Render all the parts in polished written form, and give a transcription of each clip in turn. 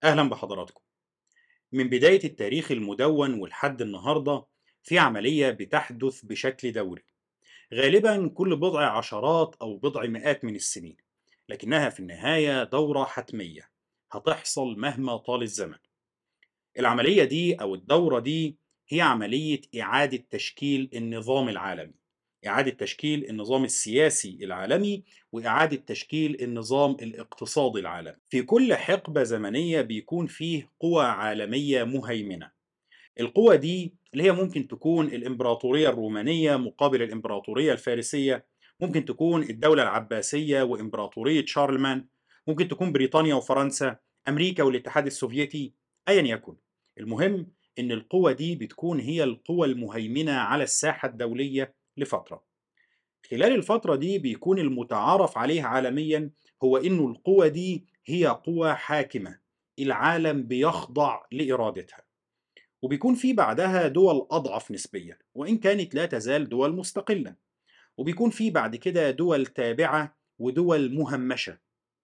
أهلا بحضراتكم. من بداية التاريخ المدون ولحد النهاردة في عملية بتحدث بشكل دوري، غالبا كل بضع عشرات أو بضع مئات من السنين، لكنها في النهاية دورة حتمية هتحصل مهما طال الزمن. العملية دي أو الدورة دي هي عملية إعادة تشكيل النظام العالمي، إعادة تشكيل النظام السياسي العالمي، وإعادة تشكيل النظام الاقتصادي العالمي. في كل حقبة زمنية بيكون فيه قوى عالمية مهيمنة. القوى دي اللي هي ممكن تكون الإمبراطورية الرومانية مقابل الإمبراطورية الفارسية، ممكن تكون الدولة العباسية وإمبراطورية شارلمان، ممكن تكون بريطانيا وفرنسا، أمريكا والاتحاد السوفيتي، أيا يكن. المهم إن القوى دي بتكون هي القوى المهيمنة على الساحة الدولية لفترة. خلال الفترة دي بيكون المتعارف عليه عالميا هو إنه القوى دي هي قوى حاكمة، العالم بيخضع لإرادتها. وبيكون في بعدها دول أضعف نسبيا وإن كانت لا تزال دول مستقلة، وبيكون في بعد كده دول تابعة ودول مهمشة.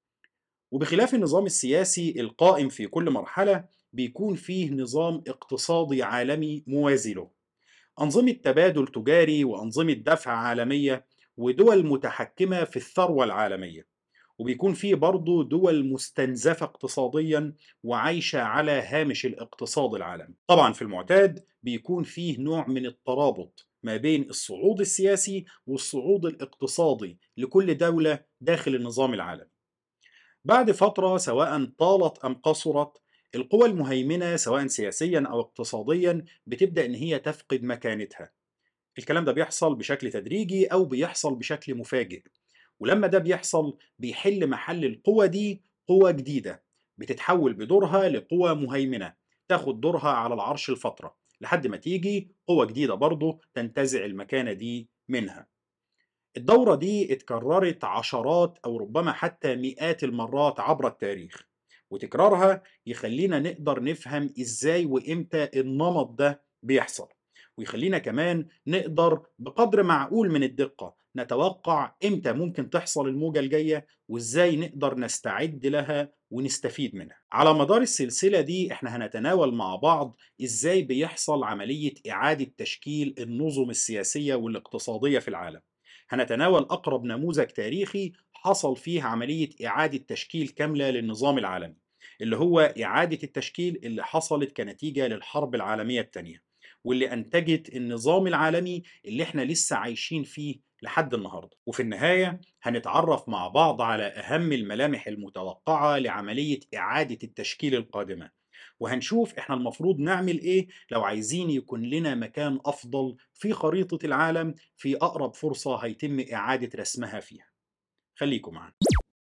وبخلاف النظام السياسي القائم في كل مرحلة، بيكون فيه نظام اقتصادي عالمي موازي له، أنظمة تبادل تجاري وأنظمة دفع عالمية، ودول متحكمة في الثروة العالمية. وبيكون فيه برضه دول مستنزفة اقتصاديا وعايشة على هامش الاقتصاد العالمي. طبعا في المعتاد بيكون فيه نوع من الترابط ما بين الصعود السياسي والصعود الاقتصادي لكل دولة داخل النظام العالمي. بعد فترة سواء طالت أم قصرت، القوى المهيمنة سواء سياسيا أو اقتصاديا بتبدأ إن هي تفقد مكانتها. الكلام ده بيحصل بشكل تدريجي أو بيحصل بشكل مفاجئ. ولما ده بيحصل بيحل محل القوى دي قوى جديدة بتتحول بدورها لقوى مهيمنة، تاخد دورها على العرش الفترة لحد ما تيجي قوة جديدة برضه تنتزع المكانة دي منها. الدورة دي اتكررت عشرات أو ربما حتى مئات المرات عبر التاريخ، وتكرارها يخلينا نقدر نفهم إزاي وإمتى النمط ده بيحصل، ويخلينا كمان نقدر بقدر معقول من الدقة نتوقع إمتى ممكن تحصل الموجة الجاية وإزاي نقدر نستعد لها ونستفيد منها. على مدار السلسلة دي احنا هنتناول مع بعض إزاي بيحصل عملية إعادة تشكيل النظم السياسية والاقتصادية في العالم. هنتناول أقرب نموذج تاريخي حصل فيه عملية إعادة تشكيل كاملة للنظام العالمي، اللي هو إعادة التشكيل اللي حصلت كنتيجة للحرب العالمية الثانية، واللي أنتجت النظام العالمي اللي احنا لسه عايشين فيه لحد النهاردة. وفي النهاية هنتعرف مع بعض على أهم الملامح المتوقعة لعملية إعادة التشكيل القادمة، وهنشوف احنا المفروض نعمل ايه لو عايزين يكون لنا مكان افضل في خريطة العالم في اقرب فرصة هيتم اعادة رسمها فيها. خليكم معنا.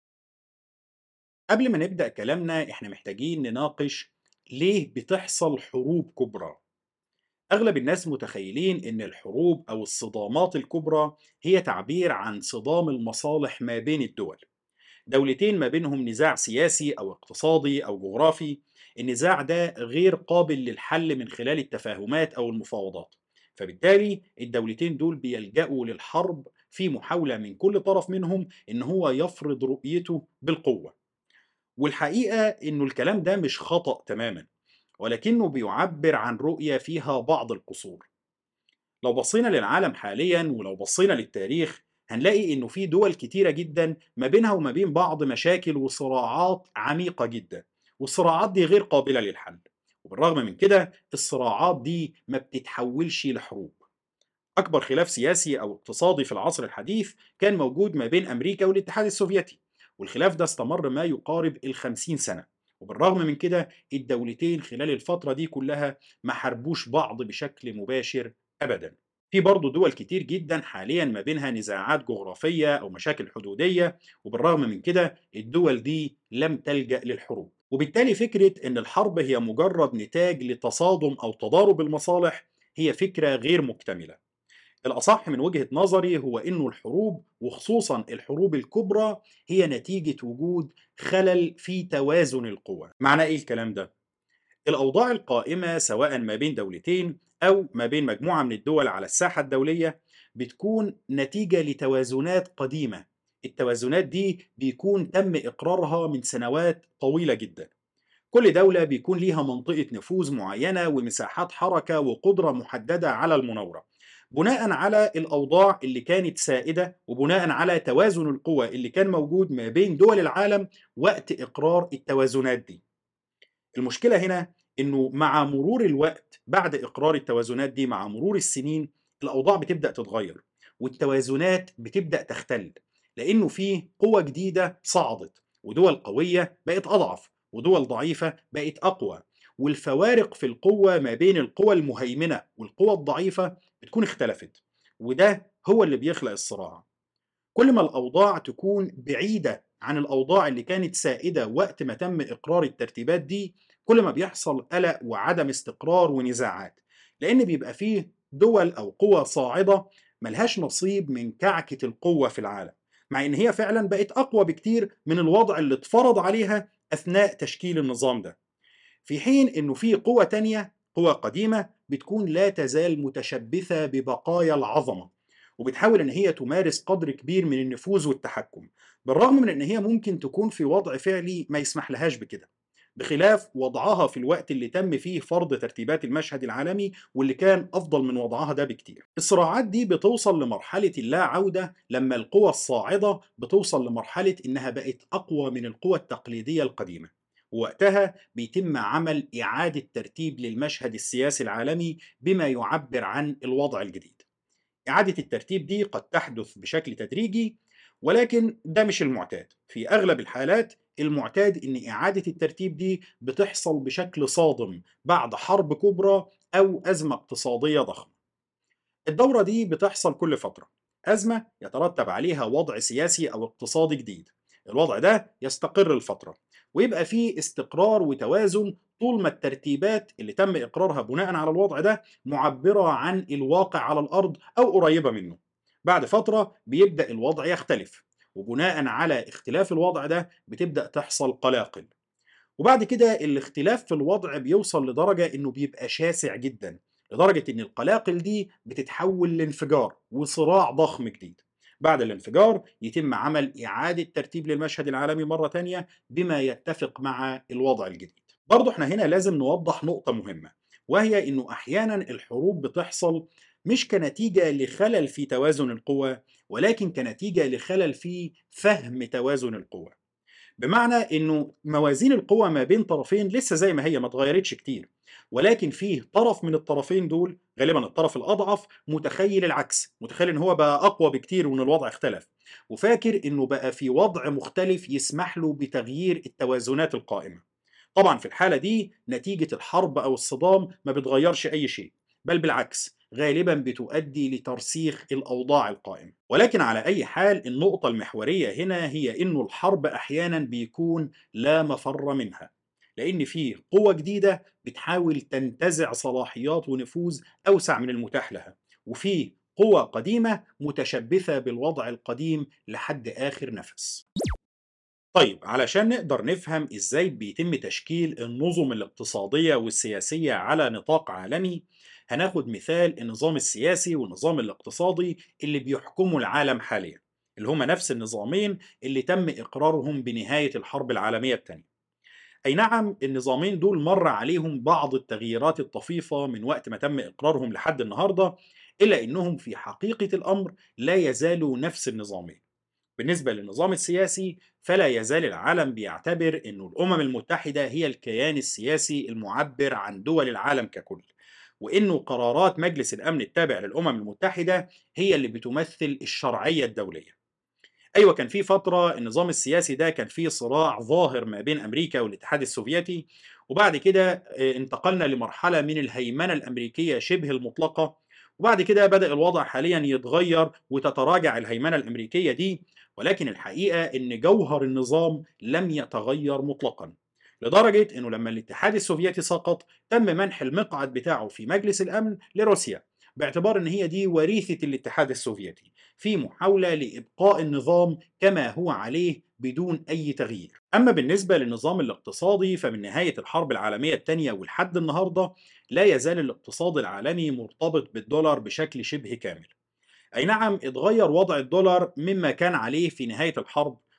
قبل ما نبدأ كلامنا احنا محتاجين نناقش ليه بتحصل حروب كبرى. اغلب الناس متخيلين ان الحروب او الصدامات الكبرى هي تعبير عن صدام المصالح ما بين الدول، دولتين ما بينهم نزاع سياسي أو اقتصادي أو جغرافي. النزاع ده غير قابل للحل من خلال التفاهمات أو المفاوضات، فبالتالي الدولتين دول بيلجأوا للحرب في محاولة من كل طرف منهم إن هو يفرض رؤيته بالقوة. والحقيقة إنه الكلام ده مش خطأ تماما، ولكنه بيعبر عن رؤية فيها بعض القصور. لو بصينا للعالم حاليا ولو بصينا للتاريخ هنلاقي انه في دول كتيرة جدا ما بينها وما بين بعض مشاكل وصراعات عميقة جدا، والصراعات دي غير قابلة للحل. وبالرغم من كده الصراعات دي ما بتتحولش لحروب. أكبر خلاف سياسي أو اقتصادي في العصر الحديث كان موجود ما بين أمريكا والاتحاد السوفيتي، والخلاف ده استمر ما يقارب 50 سنة. وبالرغم من كده الدولتين خلال الفترة دي كلها ما حاربوش بعض بشكل مباشر أبدا. في برضه دول كتير جدا حاليا ما بينها نزاعات جغرافية أو مشاكل حدودية، وبالرغم من كده الدول دي لم تلجأ للحروب. وبالتالي فكرة أن الحرب هي مجرد نتاج لتصادم أو تضارب المصالح هي فكرة غير مكتملة. الأصح من وجهة نظري هو إنه الحروب وخصوصا الحروب الكبرى هي نتيجة وجود خلل في توازن القوى. معنى إيه الكلام ده؟ الأوضاع القائمة سواء ما بين دولتين أو ما بين مجموعة من الدول على الساحة الدولية بتكون نتيجة لتوازنات قديمة. التوازنات دي بيكون تم إقرارها من سنوات طويلة جدا، كل دولة بيكون ليها منطقة نفوذ معينة ومساحات حركة وقدرة محددة على المناورة، بناء على الأوضاع اللي كانت سائدة وبناء على توازن القوى اللي كان موجود ما بين دول العالم وقت إقرار التوازنات دي. المشكلة هنا إنه مع مرور الوقت بعد إقرار التوازنات دي، مع مرور السنين الأوضاع بتبدأ تتغير والتوازنات بتبدأ تختل، لأنه في قوى جديدة صعدت ودول قوية بقت أضعف ودول ضعيفة بقت أقوى، والفوارق في القوة ما بين القوى المهيمنة والقوى الضعيفة بتكون اختلفت، وده هو اللي بيخلق الصراع. كل ما الأوضاع تكون بعيدة عن الأوضاع اللي كانت سائدة وقت ما تم إقرار الترتيبات دي، كل ما بيحصل قلق وعدم استقرار ونزاعات، لأن بيبقى فيه دول أو قوى صاعدة ملهاش نصيب من كعكة القوة في العالم، مع إن هي فعلا بقت أقوى بكتير من الوضع اللي اتفرض عليها أثناء تشكيل النظام ده. في حين إنه في قوى تانية، قوى قديمة بتكون لا تزال متشبثة ببقايا العظمة، وبتحاول إن هي تمارس قدر كبير من النفوذ والتحكم، بالرغم من إن هي ممكن تكون في وضع فعلي ما يسمح لهاش بكده، بخلاف وضعها في الوقت اللي تم فيه فرض ترتيبات المشهد العالمي واللي كان أفضل من وضعها ده بكتير. الصراعات دي بتوصل لمرحلة اللا عودة لما القوى الصاعدة بتوصل لمرحلة إنها بقت أقوى من القوى التقليدية القديمة، ووقتها بيتم عمل إعادة ترتيب للمشهد السياسي العالمي بما يعبر عن الوضع الجديد. إعادة الترتيب دي قد تحدث بشكل تدريجي، ولكن ده مش المعتاد. في أغلب الحالات المعتاد إن إعادة الترتيب دي بتحصل بشكل صادم بعد حرب كبرى أو أزمة اقتصادية ضخمة. الدورة دي بتحصل كل فترة، أزمة يترتب عليها وضع سياسي أو اقتصادي جديد، الوضع ده يستقر الفترة ويبقى فيه استقرار وتوازن طول ما الترتيبات اللي تم إقرارها بناء على الوضع ده معبرة عن الواقع على الأرض أو قريبة منه. بعد فترة بيبدأ الوضع يختلف، وبناء على اختلاف الوضع ده بتبدأ تحصل قلاقل، وبعد كده الاختلاف في الوضع بيوصل لدرجة إنه بيبقى شاسع جدا، لدرجة إن القلاقل دي بتتحول لانفجار وصراع ضخم جديد. بعد الانفجار يتم عمل إعادة ترتيب للمشهد العالمي مرة تانية بما يتفق مع الوضع الجديد. برضه احنا هنا لازم نوضح نقطة مهمة، وهي إنه أحيانا الحروب بتحصل مش كنتيجة لخلل في توازن القوى، ولكن كنتيجة لخلل في فهم توازن القوى. بمعنى انه موازين القوى ما بين طرفين لسه زي ما هي ما اتغيرتش كتير، ولكن فيه طرف من الطرفين دول غالبا الطرف الاضعف متخيل العكس، متخيل ان هو بقى اقوى بكتير وان الوضع اختلف، وفاكر انه بقى في وضع مختلف يسمح له بتغيير التوازنات القائمة. طبعا في الحالة دي نتيجة الحرب أو الصدام ما بتغيرش أي شيء، بل بالعكس غالبا بتؤدي لترسيخ الأوضاع القائمة. ولكن على أي حال النقطة المحورية هنا هي إنه الحرب أحيانا بيكون لا مفر منها، لأن في قوة جديدة بتحاول تنتزع صلاحيات ونفوذ أوسع من المتاح لها، وفي قوة قديمة متشبثة بالوضع القديم لحد آخر نفس. طيب علشان نقدر نفهم إزاي بيتم تشكيل النظم الاقتصادية والسياسية على نطاق عالمي، هناخد مثال النظام السياسي والنظام الاقتصادي اللي بيحكموا العالم حاليا، اللي هما نفس النظامين اللي تم إقرارهم بنهاية الحرب العالمية الثانية. أي نعم النظامين دول مر عليهم بعض التغييرات الطفيفة من وقت ما تم إقرارهم لحد النهاردة، إلا إنهم في حقيقة الأمر لا يزالوا نفس النظامين. بالنسبة للنظام السياسي فلا يزال العالم بيعتبر أن الأمم المتحدة هي الكيان السياسي المعبر عن دول العالم ككل، وأنه قرارات مجلس الأمن التابع للأمم المتحدة هي اللي بتمثل الشرعية الدولية. أيوة كان في فترة النظام السياسي ده كان فيه صراع ظاهر ما بين أمريكا والاتحاد السوفيتي، وبعد كده انتقلنا لمرحلة من الهيمنة الأمريكية شبه المطلقة، وبعد كده بدأ الوضع حاليا يتغير وتتراجع الهيمنة الأمريكية دي، ولكن الحقيقة إن جوهر النظام لم يتغير مطلقا، لدرجة إنه لما الاتحاد السوفيتي سقط تم منح المقعد بتاعه في مجلس الأمن لروسيا، باعتبار إن هي دي وريثة الاتحاد السوفيتي، في محاولة لإبقاء النظام كما هو عليه بدون أي تغيير. أما بالنسبة للنظام الاقتصادي فمن نهاية الحرب العالمية الثانية ولحد النهاردة لا يزال الاقتصاد العالمي مرتبط بالدولار بشكل شبه كامل. أي نعم اتغير وضع الدولار مما كان عليه في نهاية الحرب،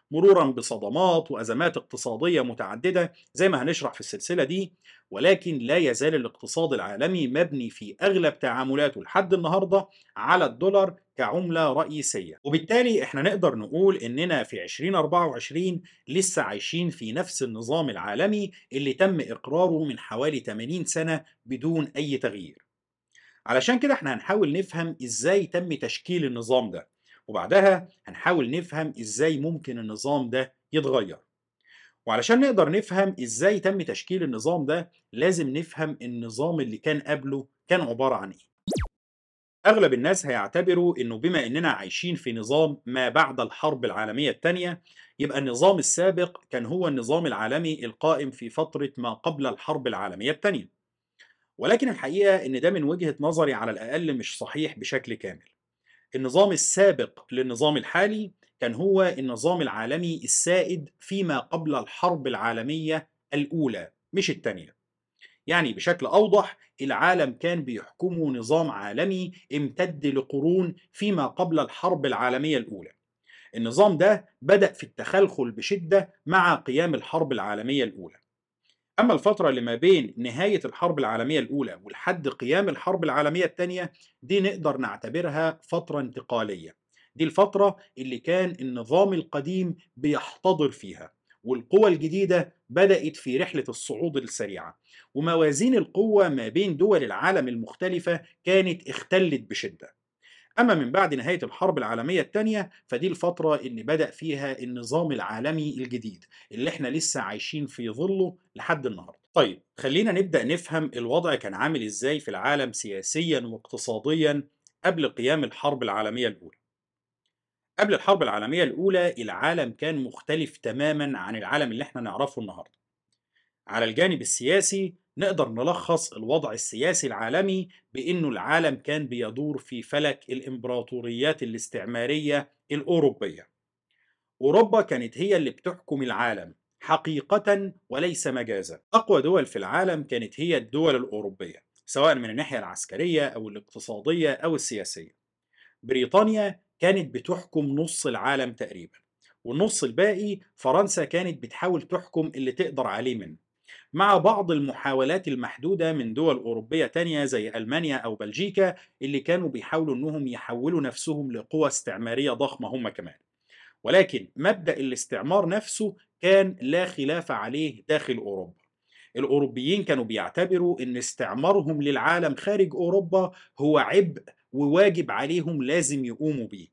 مرورا بصدمات وأزمات اقتصادية متعددة زي ما هنشرح في السلسلة دي. ولكن لا يزال الاقتصاد العالمي مبني في أغلب تعاملاته لحد النهاردة على الدولار كعملة رئيسية، وبالتالي احنا نقدر نقول اننا في 2024 لسه عايشين في نفس النظام العالمي اللي تم إقراره من حوالي 80 سنة بدون أي تغيير. علشان كده احنا هنحاول نفهم ازاي تم تشكيل النظام ده، وبعدها هنحاول نفهم ازاي ممكن النظام ده يتغير. وعلشان نقدر نفهم ازاي تم تشكيل النظام ده لازم نفهم النظام اللي كان قبله كان عبارة عن ايه. اغلب الناس هيعتبروا انه بما اننا عايشين في نظام ما بعد الحرب العالمية الثانية، يبقى النظام السابق كان هو النظام العالمي القائم في فترة ما قبل الحرب العالمية الثانية. ولكن الحقيقة ان ده من وجهة نظري على الاقل مش صحيح بشكل كامل. النظام السابق للنظام الحالي كان هو النظام العالمي السائد فيما قبل الحرب العالمية الأولى مش الثانية. يعني بشكل أوضح، العالم كان بيحكمه نظام عالمي امتد لقرون فيما قبل الحرب العالمية الأولى. النظام ده بدأ في التخلخل بشدة مع قيام الحرب العالمية الأولى. أما الفترة اللي ما بين نهاية الحرب العالمية الأولى ولحد قيام الحرب العالمية الثانية دي نقدر نعتبرها فترة انتقالية. دي الفترة اللي كان النظام القديم بيحتضر فيها، والقوى الجديدة بدأت في رحلة الصعود السريعة، وموازين القوة ما بين دول العالم المختلفة كانت اختلت بشدة. أما من بعد نهاية الحرب العالمية الثانية فدي الفترة اللي بدأ فيها النظام العالمي الجديد اللي احنا لسه عايشين في ظله لحد النهاردة. طيب خلينا نبدأ نفهم الوضع كان عامل ازاي في العالم سياسيا واقتصاديا قبل قيام الحرب العالمية الأولى. قبل الحرب العالمية الأولى العالم كان مختلف تماما عن العالم اللي احنا نعرفه النهاردة. على الجانب السياسي نقدر نلخص الوضع السياسي العالمي بأنه العالم كان بيدور في فلك الإمبراطوريات الاستعمارية الأوروبية. أوروبا كانت هي اللي بتحكم العالم حقيقة وليس مجازا. أقوى دول في العالم كانت هي الدول الأوروبية سواء من الناحية العسكرية أو الاقتصادية أو السياسية. بريطانيا كانت بتحكم نص العالم تقريبا، والنص الباقي فرنسا كانت بتحاول تحكم اللي تقدر عليه منه، مع بعض المحاولات المحدودة من دول أوروبية تانية زي ألمانيا أو بلجيكا اللي كانوا بيحاولوا أنهم يحولوا نفسهم لقوى استعمارية ضخمة هم كمان. ولكن مبدأ الاستعمار نفسه كان لا خلاف عليه داخل أوروبا. الأوروبيين كانوا بيعتبروا أن استعمارهم للعالم خارج أوروبا هو عبء وواجب عليهم لازم يقوموا بيه.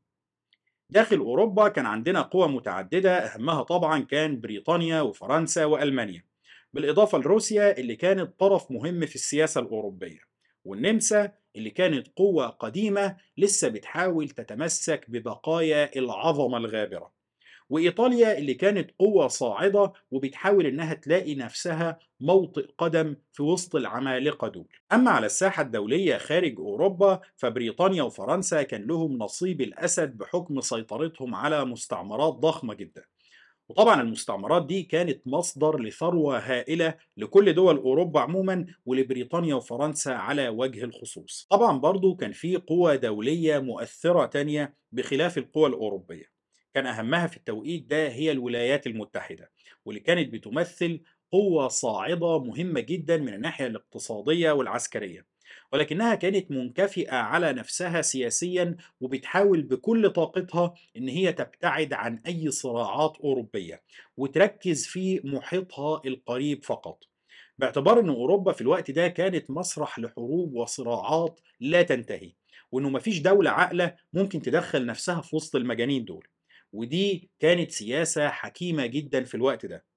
داخل أوروبا كان عندنا قوى متعددة أهمها طبعا كان بريطانيا وفرنسا وألمانيا، بالإضافة لروسيا اللي كانت طرف مهم في السياسة الأوروبية، والنمسا اللي كانت قوة قديمة لسه بتحاول تتمسك ببقايا العظمة الغابرة، وإيطاليا اللي كانت قوة صاعدة وبتحاول إنها تلاقي نفسها موطئ قدم في وسط العمالقة دول. أما على الساحة الدولية خارج أوروبا فبريطانيا وفرنسا كان لهم نصيب الأسد بحكم سيطرتهم على مستعمرات ضخمة جدا. وطبعا المستعمرات دي كانت مصدر لثروة هائلة لكل دول أوروبا عموما ولبريطانيا وفرنسا على وجه الخصوص. طبعا برضو كان في قوى دولية مؤثرة تانية بخلاف القوى الأوروبية، كان أهمها في التوقيت ده هي الولايات المتحدة، واللي كانت بتمثل قوة صاعدة مهمة جدا من الناحية الاقتصادية والعسكرية، ولكنها كانت منكفئة على نفسها سياسيا وبتحاول بكل طاقتها إن هي تبتعد عن أي صراعات أوروبية وتركز في محيطها القريب فقط، باعتبار أن أوروبا في الوقت ده كانت مسرح لحروب وصراعات لا تنتهي، وأنه مفيش دولة عاقلة ممكن تدخل نفسها في وسط المجانين دول. ودي كانت سياسة حكيمة جدا في الوقت ده.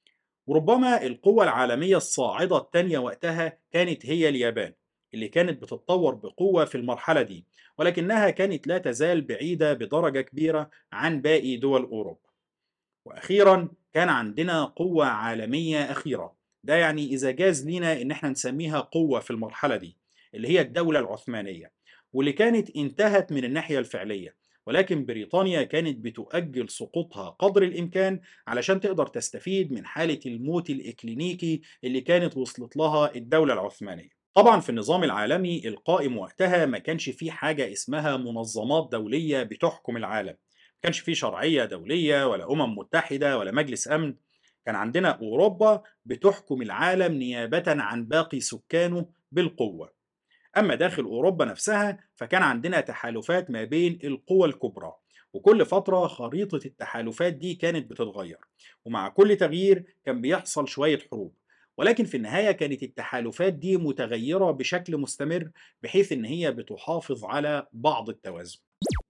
وربما القوة العالمية الصاعدة التانية وقتها كانت هي اليابان، اللي كانت بتتطور بقوة في المرحلة دي، ولكنها كانت لا تزال بعيدة بدرجة كبيرة عن باقي دول أوروبا. وأخيرا كان عندنا قوة عالمية أخيرة، ده يعني إذا جاز لينا إن احنا نسميها قوة في المرحلة دي، اللي هي الدولة العثمانية، واللي كانت انتهت من الناحية الفعلية، ولكن بريطانيا كانت بتؤجل سقوطها قدر الإمكان علشان تقدر تستفيد من حالة الموت الإكلينيكي اللي كانت وصلت لها الدولة العثمانية. طبعا في النظام العالمي القائم وقتها ما كانش فيه حاجة اسمها منظمات دولية بتحكم العالم، ما كانش فيه شرعية دولية ولا متحدة ولا مجلس أمن. كان عندنا أوروبا بتحكم العالم نيابة عن باقي سكانه بالقوة. أما داخل أوروبا نفسها فكان عندنا تحالفات ما بين القوى الكبرى، وكل فترة خريطة التحالفات دي كانت بتتغير، ومع كل تغيير كان بيحصل شوية حروب. ولكن في النهاية كانت التحالفات دي متغيرة بشكل مستمر، بحيث إن هي بتحافظ على بعض التوازن.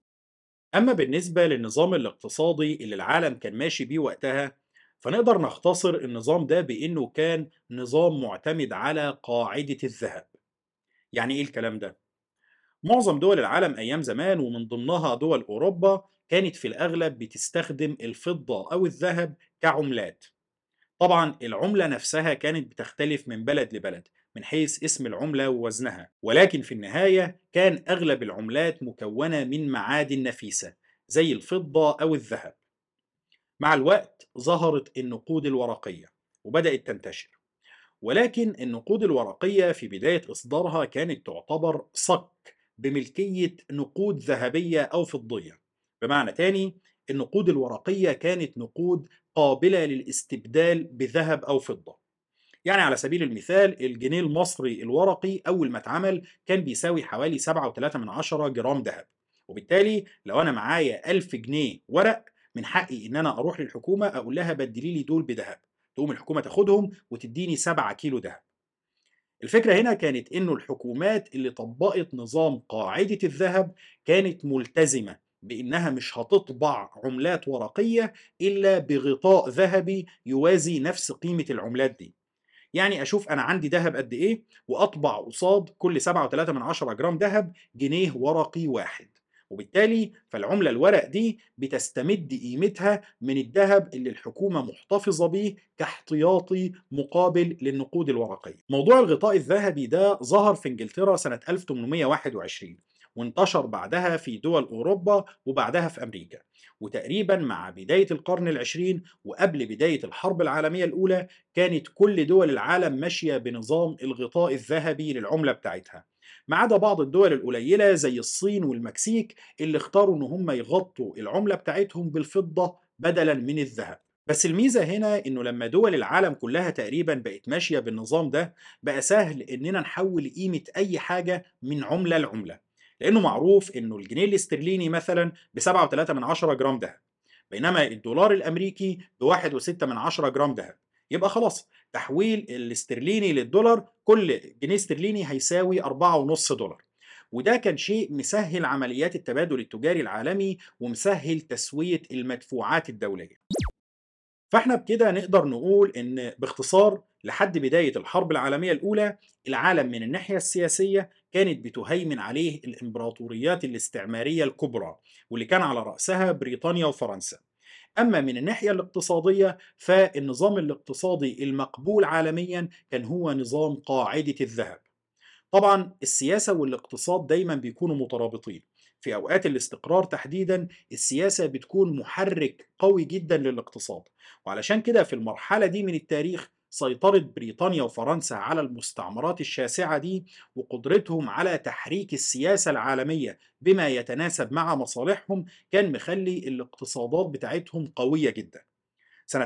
أما بالنسبة للنظام الاقتصادي اللي العالم كان ماشي بيه وقتها، فنقدر نختصر النظام ده بإنه كان نظام معتمد على قاعدة الذهب. يعني إيه الكلام ده؟ معظم دول العالم أيام زمان ومن ضمنها دول أوروبا كانت في الأغلب بتستخدم الفضة أو الذهب كعملات. طبعا العملة نفسها كانت بتختلف من بلد لبلد من حيث اسم العملة ووزنها، ولكن في النهاية كان أغلب العملات مكونة من معادن نفيسة زي الفضة أو الذهب. مع الوقت ظهرت النقود الورقية وبدأت تنتشر، ولكن النقود الورقية في بداية إصدارها كانت تعتبر صك بملكية نقود ذهبية أو فضية. بمعنى تاني، النقود الورقية كانت نقود قابلة للاستبدال بذهب أو فضة. يعني على سبيل المثال الجنيه المصري الورقي أول ما اتعمل كان بيساوي حوالي 7.3 جرام ذهب، وبالتالي لو أنا معايا 1000 جنيه ورق من حقي إن أنا أروح للحكومة أقول لها بدلي لي دول بذهب، تقوم الحكومة تاخدهم وتديني 7 كيلو ذهب. الفكرة هنا كانت إنه الحكومات اللي طبقت نظام قاعدة الذهب كانت ملتزمة بإنها مش هتطبع عملات ورقية إلا بغطاء ذهبي يوازي نفس قيمة العملات دي. يعني أشوف أنا عندي دهب قد إيه وأطبع قصاد كل 7.3 جرام دهب جنيه ورقي واحد، وبالتالي فالعملة الورق دي بتستمد قيمتها من الذهب اللي الحكومة محتفظة بيه كاحتياطي مقابل للنقود الورقية. موضوع الغطاء الذهبي ده ظهر في انجلترا سنة 1821، وانتشر بعدها في دول أوروبا وبعدها في أمريكا. وتقريبا مع بداية القرن العشرين وقبل بداية الحرب العالمية الأولى كانت كل دول العالم ماشية بنظام الغطاء الذهبي للعملة بتاعتها، ما عدا بعض الدول القليلة زي الصين والمكسيك اللي اختاروا ان هم يغطوا العملة بتاعتهم بالفضة بدلا من الذهب. بس الميزة هنا انه لما دول العالم كلها تقريبا بقت ماشية بالنظام ده بقى سهل اننا نحول قيمة اي حاجة من عملة لعملة، لانه معروف انه الجنيه الاسترليني مثلا ب 7.3 جرام دهب، بينما الدولار الامريكي ب 1.6 جرام دهب. يبقى خلاص تحويل الاسترليني للدولار كل جنيه استرليني هيساوي 4.5 دولار، وده كان شيء مسهل عمليات التبادل التجاري العالمي ومسهل تسوية المدفوعات الدولية. فاحنا بكده نقدر نقول ان باختصار لحد بداية الحرب العالمية الأولى العالم من الناحية السياسية كانت بتهيمن عليه الإمبراطوريات الاستعمارية الكبرى، واللي كان على رأسها بريطانيا وفرنسا. أما من الناحية الاقتصادية فالنظام الاقتصادي المقبول عالميا كان هو نظام قاعدة الذهب. طبعا السياسة والاقتصاد دايما بيكونوا مترابطين. في أوقات الاستقرار تحديدا السياسة بتكون محرك قوي جدا للاقتصاد، وعلشان كده في المرحلة دي من التاريخ سيطرة بريطانيا وفرنسا على المستعمرات الشاسعة دي وقدرتهم على تحريك السياسة العالمية بما يتناسب مع مصالحهم كان مخلي الاقتصادات بتاعتهم قوية جدا. سنة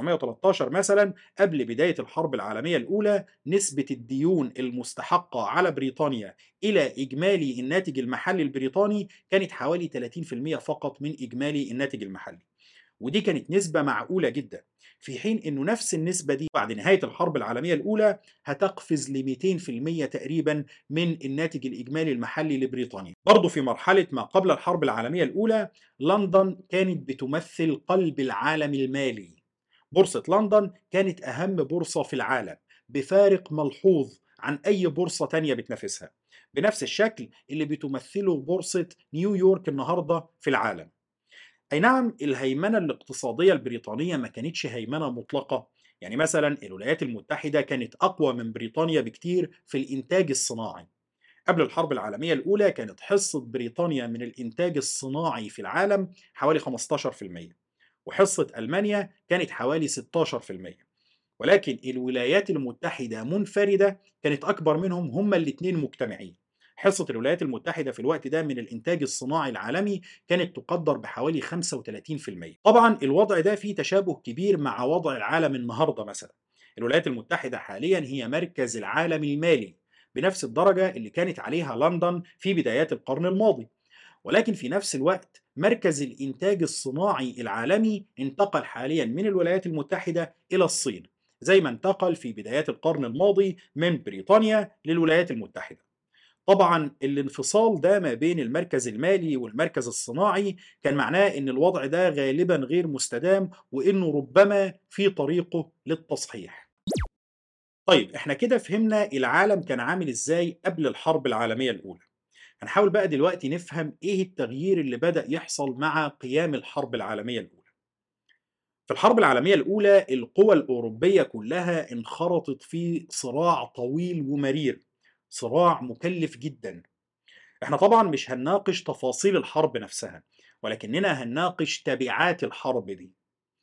1913 مثلا قبل بداية الحرب العالمية الأولى نسبة الديون المستحقة على بريطانيا إلى إجمالي الناتج المحلي البريطاني كانت حوالي 30% فقط من إجمالي الناتج المحلي، ودي كانت نسبة معقولة جدا، في حين انه نفس النسبة دي بعد نهاية الحرب العالمية الأولى هتقفز ل 200% تقريبا من الناتج الإجمالي المحلي لبريطانيا. برضه في مرحلة ما قبل الحرب العالمية الأولى لندن كانت بتمثل قلب العالم المالي. بورصة لندن كانت أهم بورصة في العالم بفارق ملحوظ عن أي بورصة تانية بتنافسها، بنفس الشكل اللي بتمثله بورصة نيويورك النهاردة في العالم. أي نعم الهيمنة الاقتصادية البريطانية ما كانتش هيمنة مطلقة. يعني مثلا الولايات المتحدة كانت أقوى من بريطانيا بكتير في الإنتاج الصناعي. قبل الحرب العالمية الأولى كانت حصة بريطانيا من الإنتاج الصناعي في العالم حوالي 15%، وحصة ألمانيا كانت حوالي 16%، ولكن الولايات المتحدة منفردة كانت أكبر منهم هما الاتنين مجتمعين. حصة الولايات المتحدة في الوقت ده من الإنتاج الصناعي العالمي كانت تقدر بحوالي 35%. طبعا الوضع ده فيه تشابه كبير مع وضع العالم النهاردة مثلا. الولايات المتحدة حاليا هي مركز العالم المالي بنفس الدرجة اللي كانت عليها لندن في بدايات القرن الماضي، ولكن في نفس الوقت مركز الإنتاج الصناعي العالمي انتقل حاليا من الولايات المتحدة إلى الصين، زي ما انتقل في بدايات القرن الماضي من بريطانيا للولايات المتحدة. طبعا الانفصال ده ما بين المركز المالي والمركز الصناعي كان معناه ان الوضع ده غالبا غير مستدام وانه ربما في طريقه للتصحيح. طيب احنا كده فهمنا العالم كان عامل ازاي قبل الحرب العالمية الأولى. هنحاول بقى دلوقتي نفهم ايه التغيير اللي بدأ يحصل مع قيام الحرب العالمية الأولى. في الحرب العالمية الأولى القوى الأوروبية كلها انخرطت في صراع طويل ومرير، صراع مكلف جدا. احنا طبعا مش هنناقش تفاصيل الحرب نفسها، ولكننا هنناقش تبعات الحرب دي.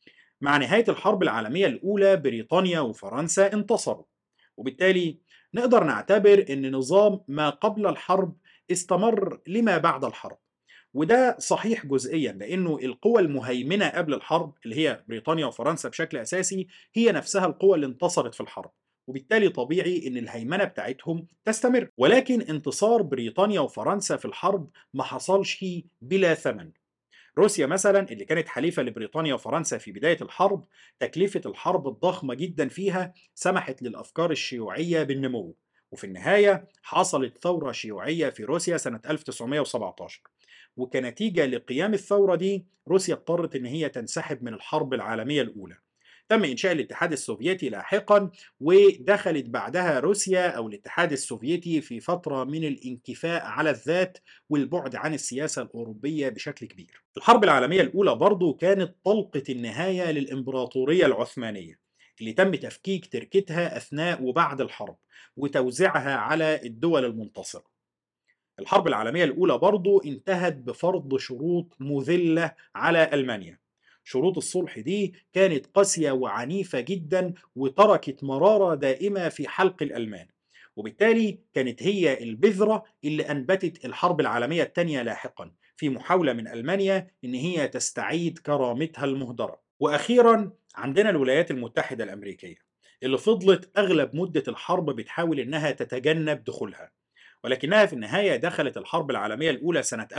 مع نهاية الحرب العالمية الأولى بريطانيا وفرنسا انتصروا، وبالتالي نقدر نعتبر أن نظام ما قبل الحرب استمر لما بعد الحرب. وده صحيح جزئيا لأنه القوى المهيمنة قبل الحرب اللي هي بريطانيا وفرنسا بشكل أساسي هي نفسها القوى اللي انتصرت في الحرب، وبالتالي طبيعي أن الهيمنة بتاعتهم تستمر. ولكن انتصار بريطانيا وفرنسا في الحرب ما حصلش بلا ثمن. روسيا مثلا اللي كانت حليفة لبريطانيا وفرنسا في بداية الحرب، تكلفة الحرب الضخمة جدا فيها سمحت للأفكار الشيوعية بالنمو، وفي النهاية حصلت ثورة شيوعية في روسيا سنة 1917. وكنتيجة لقيام الثورة دي روسيا اضطرت ان هي تنسحب من الحرب العالمية الأولى. تم إنشاء الاتحاد السوفيتي لاحقا، ودخلت بعدها روسيا أو الاتحاد السوفيتي في فترة من الانكفاء على الذات والبعد عن السياسة الأوروبية بشكل كبير. الحرب العالمية الأولى برضو كانت طلقة النهاية للإمبراطورية العثمانية اللي تم تفكيك تركتها أثناء وبعد الحرب وتوزيعها على الدول المنتصرة. الحرب العالمية الأولى برضو انتهت بفرض شروط مذلة على ألمانيا. شروط الصلح دي كانت قاسية وعنيفة جدا وتركت مرارة دائمة في حلق الألمان، وبالتالي كانت هي البذرة اللي أنبتت الحرب العالمية الثانية لاحقا في محاولة من ألمانيا إن هي تستعيد كرامتها المهدرة. وأخيرا عندنا الولايات المتحدة الأمريكية اللي فضلت أغلب مدة الحرب بتحاول إنها تتجنب دخولها، ولكنها في النهاية دخلت الحرب العالمية الأولى سنة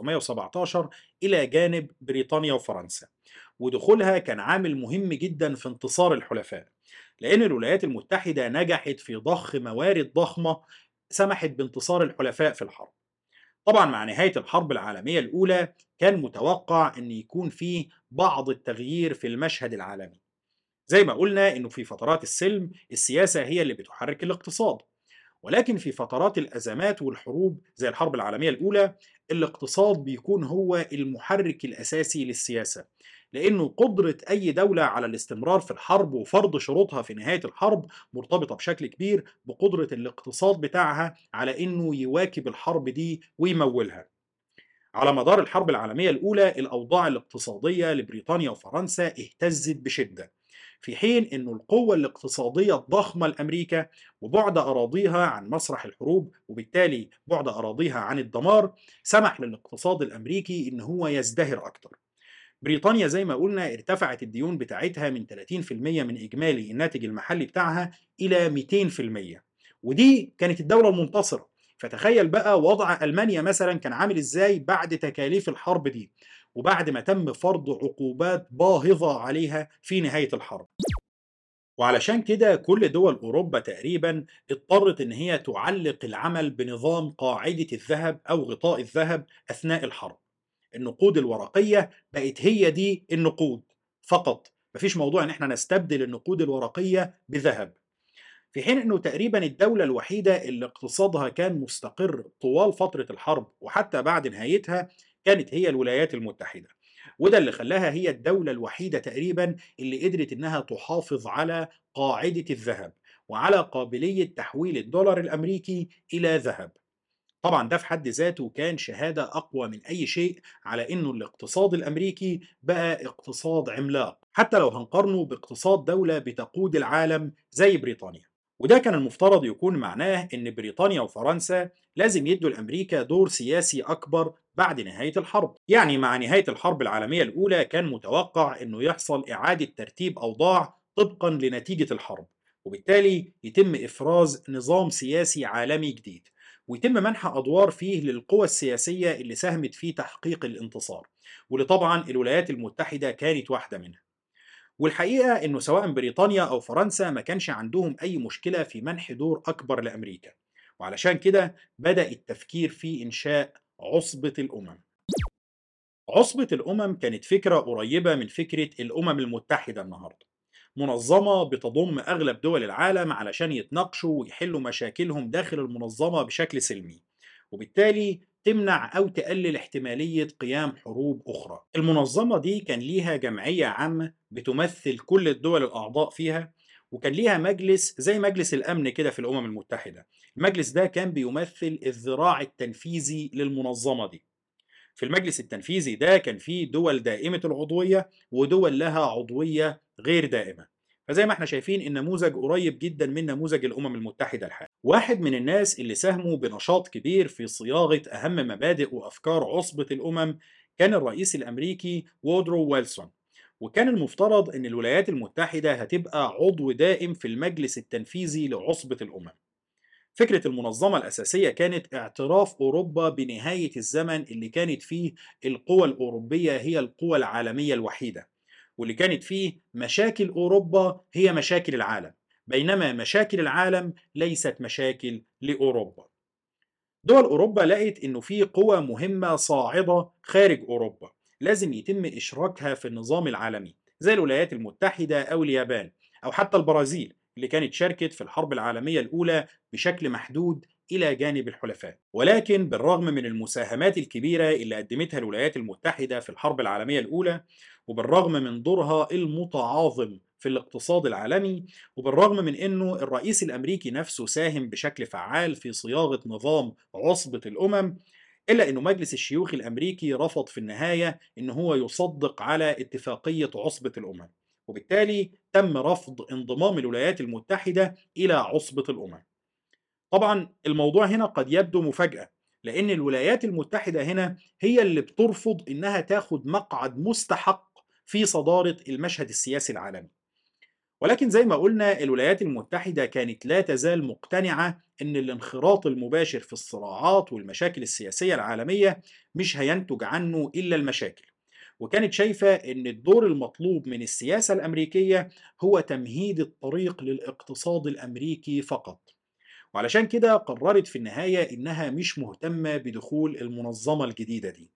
1917 إلى جانب بريطانيا وفرنسا. ودخولها كان عامل مهم جدا في انتصار الحلفاء، لأن الولايات المتحدة نجحت في ضخ موارد ضخمة سمحت بانتصار الحلفاء في الحرب. طبعا مع نهاية الحرب العالمية الأولى كان متوقع أن يكون فيه بعض التغيير في المشهد العالمي. زي ما قلنا أنه في فترات السلم السياسة هي اللي بتحرك الاقتصاد، ولكن في فترات الأزمات والحروب زي الحرب العالمية الأولى الاقتصاد بيكون هو المحرك الأساسي للسياسة، لأنه قدرة أي دولة على الاستمرار في الحرب وفرض شروطها في نهاية الحرب مرتبطة بشكل كبير بقدرة الاقتصاد بتاعها على أنه يواكب الحرب دي ويمولها. على مدار الحرب العالمية الأولى الأوضاع الاقتصادية لبريطانيا وفرنسا اهتزت بشدة، في حين أن القوة الاقتصادية الضخمة لأمريكا وبعد أراضيها عن مسرح الحروب وبالتالي بعد أراضيها عن الدمار سمح للاقتصاد الأمريكي أن هو يزدهر أكتر. بريطانيا زي ما قلنا ارتفعت الديون بتاعتها من 30% من إجمالي الناتج المحلي بتاعها إلى 200%، ودي كانت الدولة المنتصرة. فتخيل بقى وضع ألمانيا مثلا كان عامل إزاي بعد تكاليف الحرب دي وبعد ما تم فرض عقوبات باهظة عليها في نهاية الحرب. وعلشان كده كل دول أوروبا تقريبا اضطرت إن هي تعلق العمل بنظام قاعدة الذهب أو غطاء الذهب أثناء الحرب. النقود الورقية بقت هي دي النقود فقط، مفيش موضوع إن احنا نستبدل النقود الورقية بذهب. في حين إنه تقريبا الدولة الوحيدة اللي اقتصادها كان مستقر طوال فترة الحرب وحتى بعد نهايتها كانت هي الولايات المتحدة. وده اللي خلاها هي الدولة الوحيدة تقريبا اللي قدرت إنها تحافظ على قاعدة الذهب وعلى قابلية تحويل الدولار الأمريكي إلى ذهب. طبعا ده في حد ذاته كان شهادة أقوى من أي شيء على إنه الاقتصاد الأمريكي بقى اقتصاد عملاق، حتى لو هنقارنه باقتصاد دولة بتقود العالم زي بريطانيا. وده كان المفترض يكون معناه إن بريطانيا وفرنسا لازم يدوا لأمريكا دور سياسي أكبر بعد نهاية الحرب. يعني مع نهاية الحرب العالمية الأولى كان متوقع إنه يحصل إعادة ترتيب أوضاع طبقا لنتيجة الحرب، وبالتالي يتم إفراز نظام سياسي عالمي جديد، ويتم منح أدوار فيه للقوى السياسية اللي ساهمت في تحقيق الانتصار، واللي طبعا الولايات المتحدة كانت واحدة منها. والحقيقة إنه سواء بريطانيا أو فرنسا ما كانش عندهم أي مشكلة في منح دور أكبر لأمريكا، وعلشان كده بدأ التفكير في إنشاء عصبة الأمم. عصبة الأمم كانت فكرة قريبة من فكرة الأمم المتحدة النهاردة، منظمة بتضم أغلب دول العالم علشان يتناقشوا ويحلوا مشاكلهم داخل المنظمة بشكل سلمي، وبالتالي تمنع أو تقلل احتمالية قيام حروب أخرى. المنظمة دي كان ليها جمعية عامة بتمثل كل الدول الأعضاء فيها، وكان ليها مجلس زي مجلس الأمن كده في الأمم المتحدة. المجلس ده كان بيمثل الذراع التنفيذي للمنظمة دي. في المجلس التنفيذي ده كان فيه دول دائمة العضوية ودول لها عضوية غير دائمة. فزي ما احنا شايفين النموذج قريب جدا من نموذج الأمم المتحدة الحالي. واحد من الناس اللي ساهموا بنشاط كبير في صياغة أهم مبادئ وأفكار عصبة الأمم كان الرئيس الأمريكي وودرو ويلسون. وكان المفترض أن الولايات المتحدة هتبقى عضو دائم في المجلس التنفيذي لعصبة الأمم. فكرة المنظمة الأساسية كانت اعتراف أوروبا بنهاية الزمن اللي كانت فيه القوى الأوروبية هي القوى العالمية الوحيدة، واللي كانت فيه مشاكل أوروبا هي مشاكل العالم، بينما مشاكل العالم ليست مشاكل لأوروبا. دول أوروبا لقت إنه في قوى مهمة صاعدة خارج أوروبا لازم يتم إشراكها في النظام العالمي، زي الولايات المتحدة أو اليابان أو حتى البرازيل اللي كانت شاركت في الحرب العالمية الأولى بشكل محدود إلى جانب الحلفاء. ولكن بالرغم من المساهمات الكبيرة اللي قدمتها الولايات المتحدة في الحرب العالمية الأولى، وبالرغم من دورها المتعاظم في الاقتصاد العالمي، وبالرغم من انه الرئيس الامريكي نفسه ساهم بشكل فعال في صياغه نظام عصبه الامم، الا انه مجلس الشيوخ الامريكي رفض في النهايه ان هو يصدق على اتفاقيه عصبه الامم، وبالتالي تم رفض انضمام الولايات المتحده الى عصبه الامم. طبعا الموضوع هنا قد يبدو مفاجاه، لان الولايات المتحده هنا هي اللي بترفض انها تاخد مقعد مستحق في صداره المشهد السياسي العالمي. ولكن زي ما قلنا الولايات المتحدة كانت لا تزال مقتنعة أن الانخراط المباشر في الصراعات والمشاكل السياسية العالمية مش هينتج عنه إلا المشاكل، وكانت شايفة أن الدور المطلوب من السياسة الأمريكية هو تمهيد الطريق للاقتصاد الأمريكي فقط. وعلشان كده قررت في النهاية إنها مش مهتمة بدخول المنظمة الجديدة دي.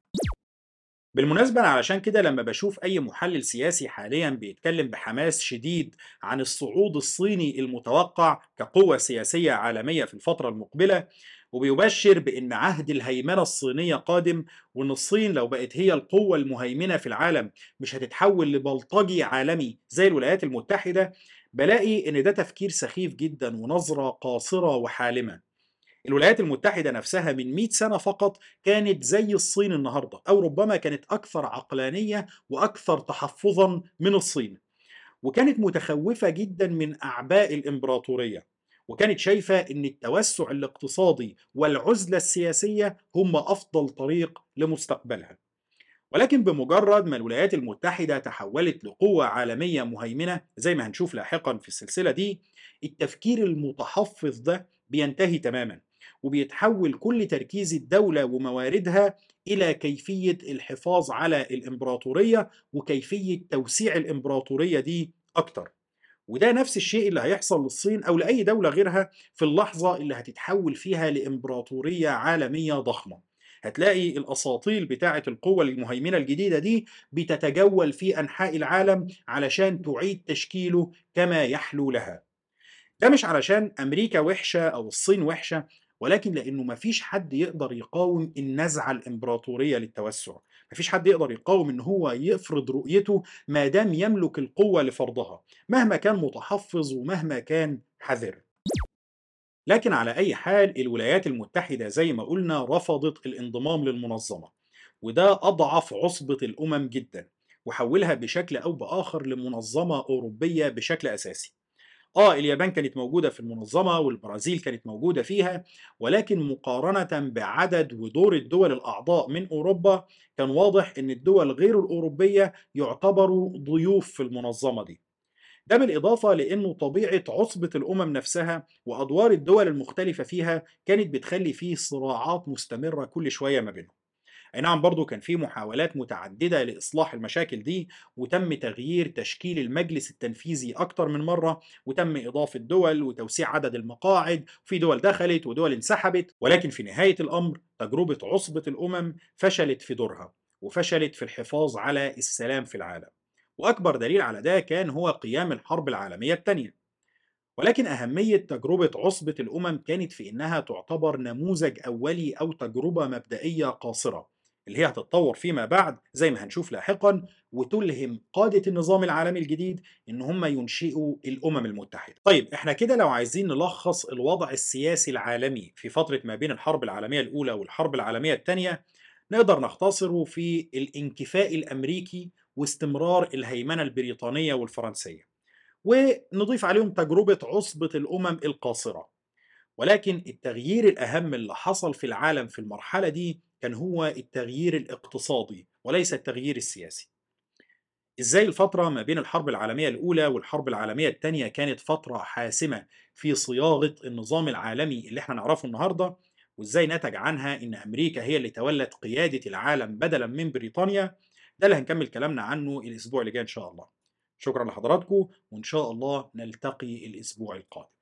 بالمناسبة أنا علشان كده لما بشوف أي محلل سياسي حاليا بيتكلم بحماس شديد عن الصعود الصيني المتوقع كقوة سياسية عالمية في الفترة المقبلة، وبيبشر بأن عهد الهيمنة الصينية قادم، وأن الصين لو بقت هي القوة المهيمنة في العالم مش هتتحول لبلطجي عالمي زي الولايات المتحدة، بلاقي أن ده تفكير سخيف جدا ونظرة قاصرة وحالمة. الولايات المتحدة نفسها من 100 سنة فقط كانت زي الصين النهاردة، أو ربما كانت أكثر عقلانية وأكثر تحفظا من الصين، وكانت متخوفة جدا من أعباء الإمبراطورية، وكانت شايفة أن التوسع الاقتصادي والعزلة السياسية هم أفضل طريق لمستقبلها. ولكن بمجرد ما الولايات المتحدة تحولت لقوة عالمية مهيمنة زي ما هنشوف لاحقا في السلسلة دي، التفكير المتحفظ ده بينتهي تماما، وبيتحول كل تركيز الدولة ومواردها إلى كيفية الحفاظ على الإمبراطورية وكيفية توسيع الإمبراطورية دي أكتر. وده نفس الشيء اللي هيحصل للصين أو لأي دولة غيرها في اللحظة اللي هتتحول فيها لإمبراطورية عالمية ضخمة. هتلاقي الأساطيل بتاعة القوة المهيمنة الجديدة دي بتتجول في أنحاء العالم علشان تعيد تشكيله كما يحلو لها. ده مش علشان أمريكا وحشة أو الصين وحشة، ولكن لأنه مفيش حد يقدر يقاوم النزعة الإمبراطورية للتوسع. مفيش حد يقدر يقاوم إن هو يفرض رؤيته ما دام يملك القوة لفرضها، مهما كان متحفظ ومهما كان حذر. لكن على أي حال الولايات المتحدة زي ما قلنا رفضت الانضمام للمنظمة، وده أضعف عصبة الأمم جدا، وحولها بشكل أو بآخر لمنظمة أوروبية بشكل أساسي. اليابان كانت موجودة في المنظمة والبرازيل كانت موجودة فيها، ولكن مقارنة بعدد ودور الدول الأعضاء من أوروبا كان واضح إن الدول غير الأوروبية يعتبروا ضيوف في المنظمة دي. ده بالإضافة لأنه طبيعة عصبة الأمم نفسها وأدوار الدول المختلفة فيها كانت بتخلي فيه صراعات مستمرة كل شوية ما بينهم. أي نعم، برضو كان في محاولات متعددة لإصلاح المشاكل دي، وتم تغيير تشكيل المجلس التنفيذي أكتر من مرة، وتم إضافة دول وتوسيع عدد المقاعد، وفي دول دخلت ودول انسحبت، ولكن في نهاية الأمر تجربة عصبة الأمم فشلت في دورها، وفشلت في الحفاظ على السلام في العالم. وأكبر دليل على ده كان هو قيام الحرب العالمية الثانية. ولكن أهمية تجربة عصبة الأمم كانت في إنها تعتبر نموذج أولي أو تجربة مبدئية قاصرة، اللي هي هتتطور فيما بعد زي ما هنشوف لاحقا، وتلهم قادة النظام العالمي الجديد إن هم ينشئوا الأمم المتحدة. طيب إحنا كده لو عايزين نلخص الوضع السياسي العالمي في فترة ما بين الحرب العالمية الأولى والحرب العالمية الثانية، نقدر نختصره في الانكفاء الأمريكي واستمرار الهيمنة البريطانية والفرنسية، ونضيف عليهم تجربة عصبة الأمم القاصرة. ولكن التغيير الأهم اللي حصل في العالم في المرحلة دي كان هو التغيير الاقتصادي وليس التغيير السياسي. إزاي الفترة ما بين الحرب العالمية الأولى والحرب العالمية الثانية كانت فترة حاسمة في صياغة النظام العالمي اللي احنا نعرفه النهاردة، وإزاي نتج عنها إن أمريكا هي اللي تولت قيادة العالم بدلا من بريطانيا. ده اللي هنكمل كلامنا عنه الأسبوع اللي جاي إن شاء الله. شكرا لحضراتكم، وإن شاء الله نلتقي الأسبوع القادم.